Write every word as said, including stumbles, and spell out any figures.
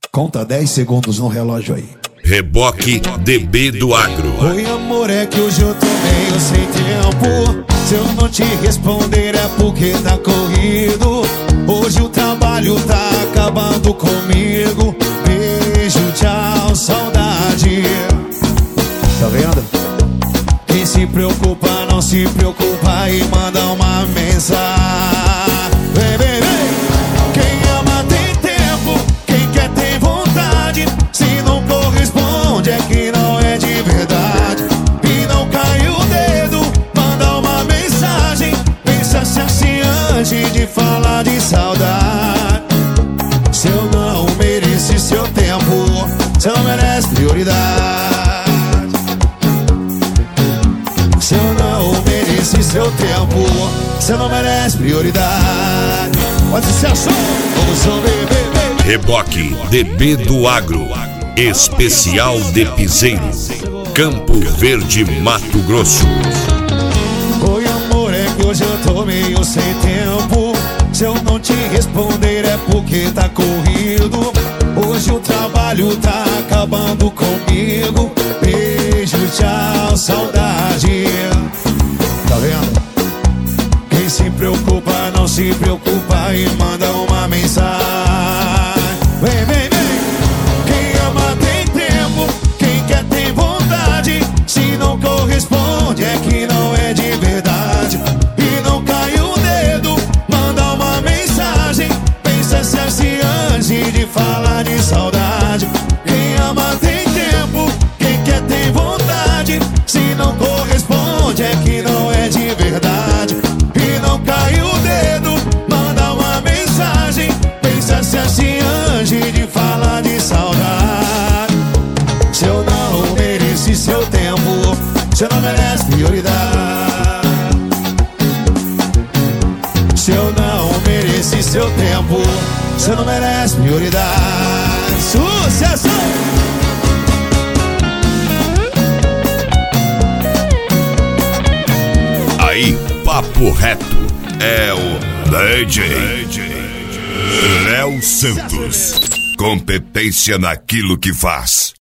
Conta dez segundos no relógio aí. Reboque D B do Agro. Oi amor, é que hoje eu tô meio sem tempo. Se eu não te responder é porque tá corrido. Hoje o trabalho tá acabando comigo. Beijo, tchau, saudade. Tá vendo? Quem se preocupa não se preocupa e manda uma mensagem. Vem, vem, vem. Quem ama tem tempo, quem quer tem vontade. Se não corresponde é que não é de verdade. E não cai o dedo, manda uma mensagem. Pensa se assim antes de falar de saudade. Se eu não mereci seu tempo, você não merece prioridade. Se eu não mereci seu tempo, você não merece prioridade. Pode ser som, vamos som, bebê. Reboque D B do Agro. Especial de Piseiro, Campo Verde, Mato Grosso. Oi amor, é que hoje eu tô meio sem tempo. Se eu não te responder é porque tá corrido. Hoje o trabalho tá acabando comigo. Beijo, tchau, saudade. Tá vendo? Quem se preocupa não se preocupa e manda uma mensagem. Vem, vem, vem. Quem ama tem tempo, quem quer tem vontade. Se não corresponde é que não é de verdade. E não cai o dedo, manda uma mensagem. Pensa se assim antes de falar de saudade. Quem ama tem tempo, quem quer tem vontade. Se não corresponde é que não é de verdade. E não cai o dedo, manda uma mensagem. Pensa se assim antes de falar de saudade. Se eu não mereci seu tempo, você não merece prioridade. Se eu não mereci seu tempo, você não merece prioridade. Sucesso! Aí, papo reto, é o D J Léo Santos. Competência naquilo que faz.